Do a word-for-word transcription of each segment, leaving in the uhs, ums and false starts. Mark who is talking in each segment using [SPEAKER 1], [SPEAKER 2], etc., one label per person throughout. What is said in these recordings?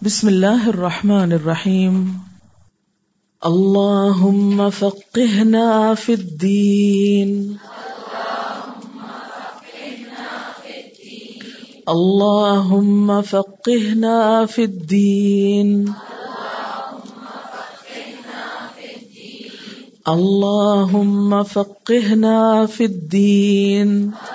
[SPEAKER 1] بسم اللہ الرحمن الرحیم اللہم فقہنا فی الدین اللہم فقہنا فی الدین اللہم فقہنا فی الدین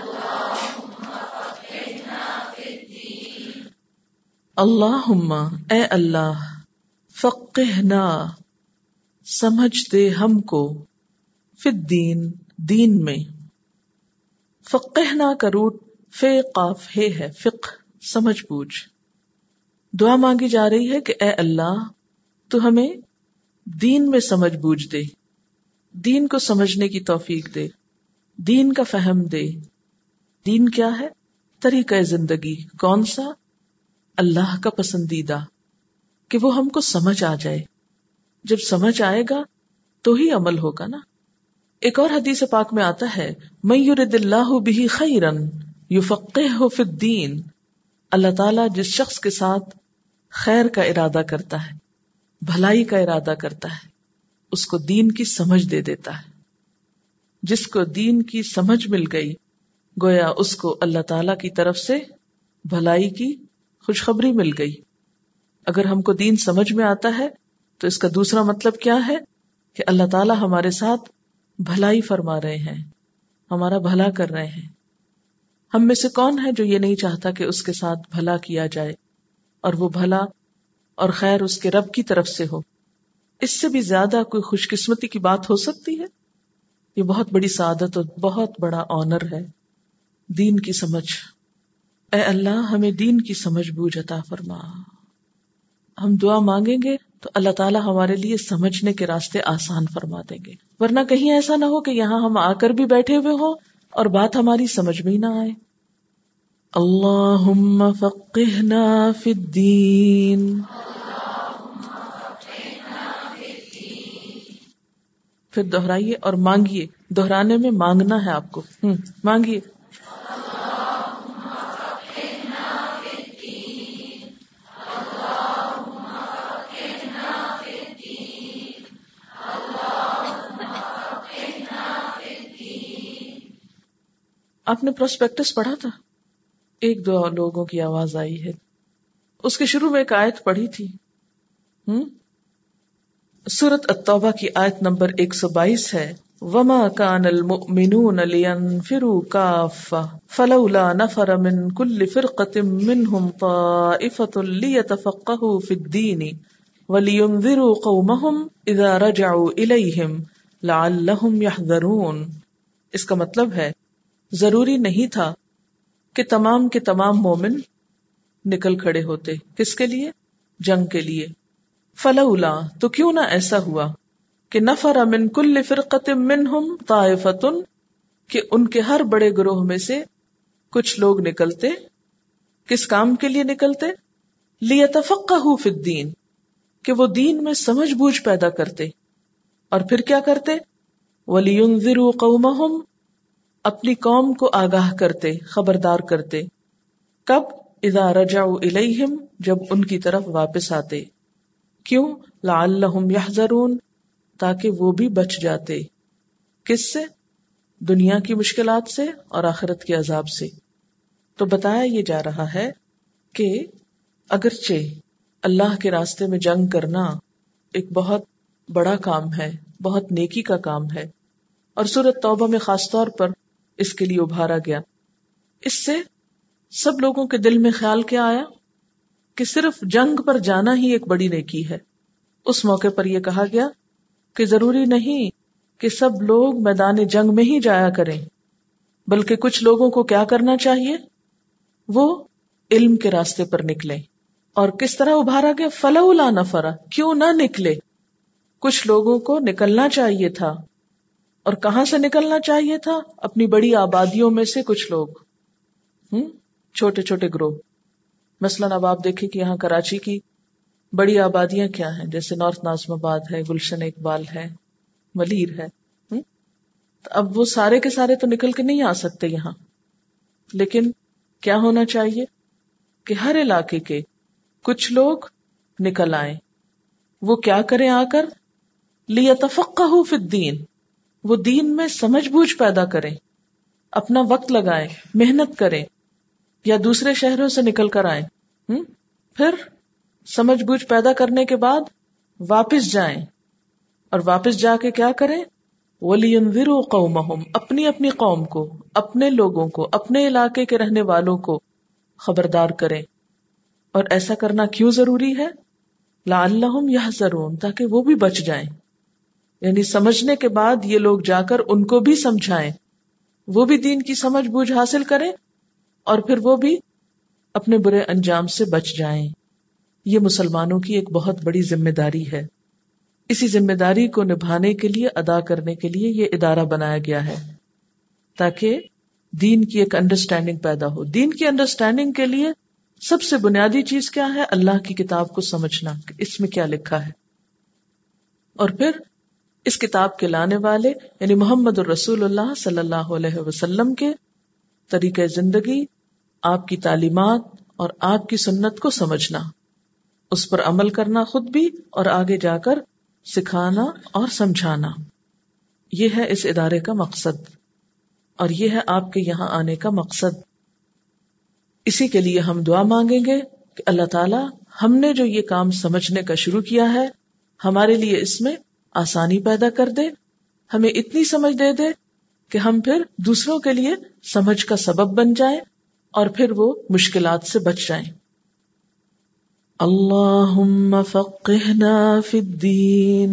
[SPEAKER 1] اللہم اے اللہ فقہنا سمجھ دے ہم کو فی الدین دین میں. فقہنا کا روٹ فے قاف ہے ہے فقہ سمجھ بوجھ. دعا مانگی جا رہی ہے کہ اے اللہ تو ہمیں دین میں سمجھ بوجھ دے، دین کو سمجھنے کی توفیق دے، دین کا فہم دے. دین کیا ہے؟ طریقہ زندگی. کون سا؟ اللہ کا پسندیدہ، کہ وہ ہم کو سمجھ آ جائے. جب سمجھ آئے گا تو ہی عمل ہوگا نا. ایک اور حدیث پاک میں آتا ہے من یرد اللہ بہ خیرا یفقہہ فی الدین. اللہ تعالیٰ جس شخص کے ساتھ خیر کا ارادہ کرتا ہے، بھلائی کا ارادہ کرتا ہے، اس کو دین کی سمجھ دے دیتا ہے. جس کو دین کی سمجھ مل گئی گویا اس کو اللہ تعالیٰ کی طرف سے بھلائی کی خوشخبری مل گئی. اگر ہم کو دین سمجھ میں آتا ہے تو اس کا دوسرا مطلب کیا ہے کہ اللہ تعالیٰ ہمارے ساتھ بھلائی فرما رہے ہیں، ہمارا بھلا کر رہے ہیں. ہم میں سے کون ہے جو یہ نہیں چاہتا کہ اس کے ساتھ بھلا کیا جائے اور وہ بھلا اور خیر اس کے رب کی طرف سے ہو؟ اس سے بھی زیادہ کوئی خوش قسمتی کی بات ہو سکتی ہے؟ یہ بہت بڑی سعادت اور بہت بڑا آنر ہے. دین کی سمجھ. اے اللہ ہمیں دین کی سمجھ بوجھ عطا فرما. ہم دعا مانگیں گے تو اللہ تعالیٰ ہمارے لیے سمجھنے کے راستے آسان فرما دیں گے. ورنہ کہیں ایسا نہ ہو کہ یہاں ہم آ کر بھی بیٹھے ہوئے ہوں اور بات ہماری سمجھ میں ہی نہ آئے. اللہم فقہنا فی الدین. پھر دہرائیے اور مانگیے. دہرانے میں مانگنا ہے آپ کو. ہم مانگیے. آپ نے پروسپیکٹس پڑھا تھا؟ ایک دو لوگوں کی آواز آئی ہے. اس کے شروع میں ایک آیت پڑھی تھی. ہم سورۃ التوبہ کی آیت نمبر ایک سو بائیس ہے وما كان المؤمنون لينفروا كافة فلولا نفر من كل فرقة منهم طائفة ليتفقهوا في الدين ولينذروا قومهم إذا رجعوا إليهم لعلهم يحذرون. اس کا مطلب ہے ضروری نہیں تھا کہ تمام کے تمام مومن نکل کھڑے ہوتے. کس کے لیے؟ جنگ کے لیے. فلولا تو کیوں نہ ایسا ہوا کہ نفر من کل فرقۃ منہم طائفۃ کہ ان کے ہر بڑے گروہ میں سے کچھ لوگ نکلتے. کس کام کے لیے نکلتے؟ لیتفقہوا فی الدین کہ وہ دین میں سمجھ بوجھ پیدا کرتے. اور پھر کیا کرتے؟ ولینذروا قومہم اپنی قوم کو آگاہ کرتے، خبردار کرتے. کب؟ اذا رجعوا الیہم جب ان کی طرف واپس آتے. کیوں؟ لعلہم یحذرون تاکہ وہ بھی بچ جاتے. کس سے؟ دنیا کی مشکلات سے اور آخرت کے عذاب سے. تو بتایا یہ جا رہا ہے کہ اگرچہ اللہ کے راستے میں جنگ کرنا ایک بہت بڑا کام ہے، بہت نیکی کا کام ہے، اور سورۃ توبہ میں خاص طور پر اس کے لیے ابھارا گیا. اس سے سب لوگوں کے دل میں خیال کیا آیا کہ صرف جنگ پر جانا ہی ایک بڑی نیکی ہے. اس موقع پر یہ کہا گیا کہ ضروری نہیں کہ سب لوگ میدان جنگ میں ہی جایا کریں، بلکہ کچھ لوگوں کو کیا کرنا چاہیے؟ وہ علم کے راستے پر نکلیں. اور کس طرح ابھارا گیا؟ فلولا نفر کیوں نہ نکلے؟ کچھ لوگوں کو نکلنا چاہیے تھا. اور کہاں سے نکلنا چاہیے تھا؟ اپنی بڑی آبادیوں میں سے کچھ لوگ، ہم چھوٹے چھوٹے گروہ. مثلاً اب آپ دیکھیں کہ یہاں کراچی کی بڑی آبادیاں کیا ہیں، جیسے نارتھ ناظم آباد ہے، گلشن اقبال ہے، ملیر ہے. اب وہ سارے کے سارے تو نکل کے نہیں آ سکتے یہاں، لیکن کیا ہونا چاہیے کہ ہر علاقے کے کچھ لوگ نکل آئیں. وہ کیا کریں آ کر؟ لیتفقہوا فی الدین، وہ دین میں سمجھ بوجھ پیدا کریں، اپنا وقت لگائیں، محنت کریں، یا دوسرے شہروں سے نکل کر آئیں. ہم؟ پھر سمجھ بوجھ پیدا کرنے کے بعد واپس جائیں، اور واپس جا کے کیا کریں؟ وَلِيُنذِرُوا قَوْمَهُمْ، اپنی اپنی قوم کو، اپنے لوگوں کو، اپنے علاقے کے رہنے والوں کو خبردار کریں. اور ایسا کرنا کیوں ضروری ہے؟ لَعَلَّهُمْ يَحْذَرُونَ، تاکہ وہ بھی بچ جائیں. یعنی سمجھنے کے بعد یہ لوگ جا کر ان کو بھی سمجھائیں، وہ بھی دین کی سمجھ بوجھ حاصل کریں، اور پھر وہ بھی اپنے برے انجام سے بچ جائیں. یہ مسلمانوں کی ایک بہت بڑی ذمہ داری ہے. اسی ذمہ داری کو نبھانے کے لیے، ادا کرنے کے لیے یہ ادارہ بنایا گیا ہے، تاکہ دین کی ایک انڈرسٹینڈنگ پیدا ہو. دین کی انڈرسٹینڈنگ کے لیے سب سے بنیادی چیز کیا ہے؟ اللہ کی کتاب کو سمجھنا، کہ اس میں کیا لکھا ہے. اور پھر اس کتاب کے لانے والے یعنی محمد الرسول اللہ صلی اللہ علیہ وسلم کے طریقہ زندگی، آپ کی تعلیمات اور آپ کی سنت کو سمجھنا، اس پر عمل کرنا خود بھی، اور آگے جا کر سکھانا اور سمجھانا. یہ ہے اس ادارے کا مقصد، اور یہ ہے آپ کے یہاں آنے کا مقصد. اسی کے لیے ہم دعا مانگیں گے کہ اللہ تعالی ہم نے جو یہ کام سمجھنے کا شروع کیا ہے، ہمارے لیے اس میں آسانی پیدا کر دے، ہمیں اتنی سمجھ دے دے کہ ہم پھر دوسروں کے لیے سمجھ کا سبب بن جائیں، اور پھر وہ مشکلات سے بچ جائیں. اللہم فقہنا فی الدین،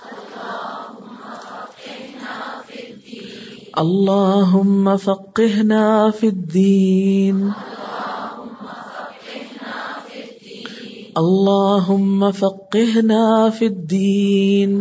[SPEAKER 1] اللہم فقہنا فی الدین، اللہم فقہنا فی الدین.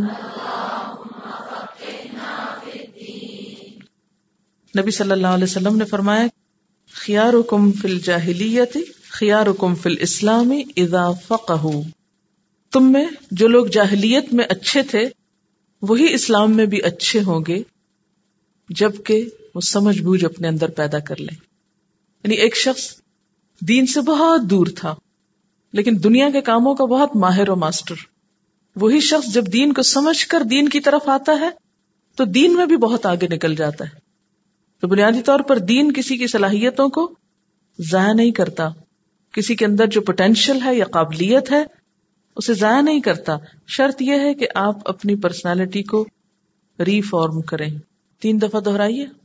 [SPEAKER 1] نبی صلی اللہ علیہ وسلم نے فرمایا، خیارکم فی الجاہلیت خیارکم فی الاسلام اذا فقہوا، تم میں جو لوگ جاہلیت میں اچھے تھے وہی اسلام میں بھی اچھے ہوں گے جبکہ وہ سمجھ بوجھ اپنے اندر پیدا کر لیں. یعنی ایک شخص دین سے بہت دور تھا لیکن دنیا کے کاموں کا بہت ماہر و ماسٹر، وہی شخص جب دین کو سمجھ کر دین کی طرف آتا ہے تو دین میں بھی بہت آگے نکل جاتا ہے. تو بنیادی طور پر دین کسی کی صلاحیتوں کو ضائع نہیں کرتا، کسی کے اندر جو پوٹینشیل ہے یا قابلیت ہے اسے ضائع نہیں کرتا. شرط یہ ہے کہ آپ اپنی پرسنالٹی کو ری فارم کریں. تین دفعہ دہرائیے.